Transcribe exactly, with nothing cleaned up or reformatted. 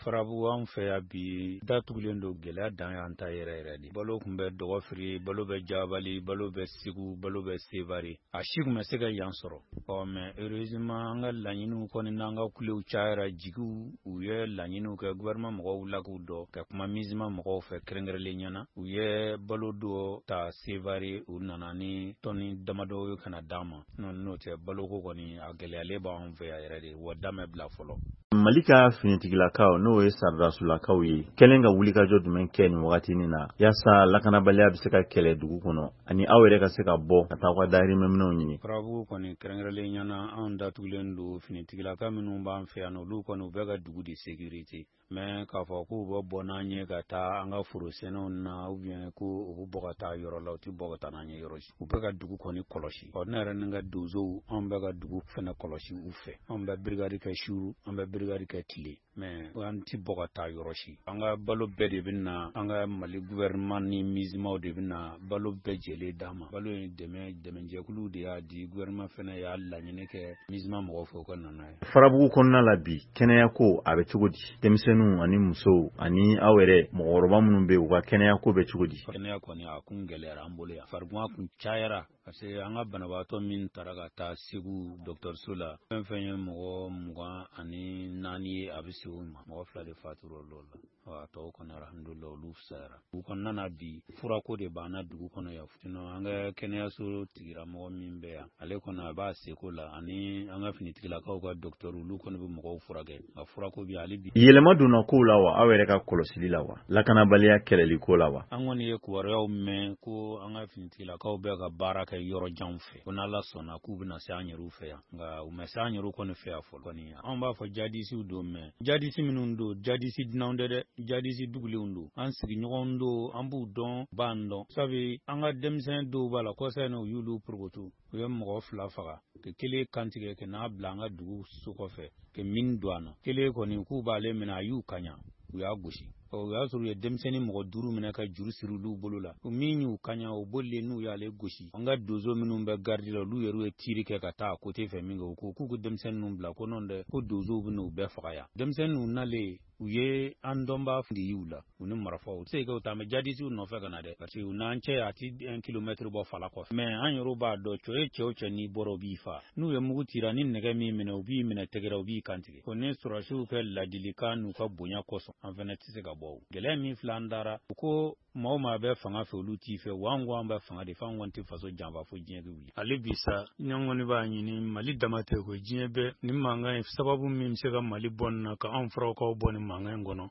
farabu an fɛ ya bi datugulen do gɛlɛya dan y'an ta yɛrɛ yɛrɛ de balo kun bɛ dɔgɔfiri balo bɛ jabali balo bɛ segu balo bɛ sevari a si kun bɛ se ka yan sɔrɔ ɔ mais heureusement an ka laɲiniw kɔni n'an ka kulew cayara jigiw u ye laɲiniw kɛ gouvernement mɔgɔw la k'u dɔ ka kuma misima mɔgɔw fɛ kɛrɛnkɛrɛnlen ɲɛna u ye balo dɔ ta sevari u nana ni tɔni damadɔ kana d'an ma n'o tɛ baloko kɔni a gɛlɛyalen b'an fɛ yan yɛrɛ de wa damɛ bila fɔlɔ. Mali ka finitigilakaw n'o ye Sardarasulakaw ye kɛlen ka wulikajɔ jumɛn kɛ nin wagatinin na yaasa lakanabaliya bɛ se ka kɛlɛ dugu kɔnɔ ani aw yɛrɛ ka se ka bɔ ka taa aw ka dahirimɛminɛw ɲini. Farabu kɔni kɛrɛnkɛrɛnlen ɲɛna an datugulen do finitigilaka minnu b'an fɛ yan olu kɔni u bɛ ka dugu de sécurité mais k'a fɔ k'u bɛ bɔ n'an ye ka taa an ka forosɛnɛw na ou bien ko u bɛ bɔ ka taa yɔrɔ la u tɛ bɔ ka taa n'an ye yɔrɔ si u bɛ ka dugu kɔni kɔlɔsi ɔ ne yɛrɛ ni n ka donsow an bɛ ka dugu fɛnɛ kɔlɔsi u fɛ an bɛ brigade kɛ su an bɛ brigade kɛ tile mais an tɛ bɔ ka taa yɔrɔ si an ka balo bɛɛ de bɛ na an ka Mali gouvernement ni mizimaw de bɛ na balo bɛɛ jɛlen d'an ma balo in dɛmɛ dɛmɛjɛkulu de y'a di gouvernement fɛnɛ y'a laɲini kɛ mizima mɔgɔw fɛ u ka nana ye. Farabugu kɔnɔna la bi kɛnɛya ko a bɛ cogo di denmisɛnninw ani musow ani aw yɛrɛ mɔgɔkɔrɔba minnu bɛ u ka kɛnɛya ko bɛ cogo di. Kɛnɛya kɔni a kun gɛlɛyara an bolo yan farigan kun cayara parce que an ka banabaatɔ min taara ka taa Segu dɔgɔtɔrɔso la fɛn fɛn ye mɔgɔ mugan ani naani ye a bɛ se o ma mɔgɔ fila de fatura o la a tɔw kɔni alhamdulillah olu fisayara dugu kɔnɔna na bi furako de b'an na dugu kɔnɔ yan sinon an ka kɛnɛyaso tigira mɔgɔ min bɛ yan ale kɔni a b'a seko la ani an ka finitigilakaw ka docteur olu kɔni bɛ mɔgɔw furakɛ a furako bi ale bi yɛlɛma donna kow la wa aw yɛrɛ ka kɔlɔsili la wa lakanabaliya kɛlɛli ko la wa. An kɔni ye kibaruyaw mɛn ko an ka finitigilakaw bɛ ka baara kɛ yɔrɔ janw fɛ ko n'Ala sɔnna k'u bɛna se an yɛrɛw fɛ yan nka u ma se an yɛrɛw kɔni fɛ yan fɔlɔ kɔni an b'a fɔ jadisiw don mɛn jadisi minnu don jadisi dunanw tɛ dɛ jadisi dugulenw don an sigiɲɔgɔnw don an b'u dɔn b'an dɔn sabu an ka denmisɛn dɔw b'a la kɔsa in na u y'olu porokoto u ye mɔgɔ fila faga ka kelen kantigɛ ka n'a bila an ka dugu so kɔfɛ ka min don an na kelen kɔni k'u b'ale minɛ a y'u kaɲa u y'a gosi o y'a sɔrɔ u ye denmisɛnnin mɔgɔ duuru minɛ ka juru siri olu bolo la o min y'u kaɲa o bolilen n'u y'ale gosi an ka donso minnu bɛ gardi la olu yɛrɛ ye tiiri kɛ ka taa côté fɛ min kɛ u ko k'u ka denmisɛnnin bila ko non dɛ ko donsow bɛ n'u bɛɛ faga yan denmisɛnnin nalen u ye an dɔnbaa de y'u la u ni marifaw u tɛ se ka u taa mɛ jadisiw nɔfɛ ka na dɛ parce que u n'an cɛ a ti un kilomètre bɔ fala kɔfɛ mais an yɛrɛw b'a dɔn cɛ ye cɛ o cɛ n'i bɔra u b'i faa n'u ye mugu cira ni nɛgɛ min minɛ u b'i minɛ tɛgɛra u b'i kantigɛ ko ni sɔrɔsiw kɛ ladilikan n'u ka bonya kosɔn an fɛnɛ tɛ se ka bɔ gɛlɛya min filɛ an dara u ko maa o maa bɛ fanga fɛ olu t'i fɛ wa an ko an bɛ fanga de fɛ an kɔni tɛ faso janfa fo diɲɛ bɛ wuli ale bi sa ɲan kɔni b'a ɲini Mali dama tɛ ko diɲɛ bɛɛ ni mankan ye sababu min bɛ se ka Mali bɔ nin na ka anw farawakaw bɔ nin mankan in kɔnɔ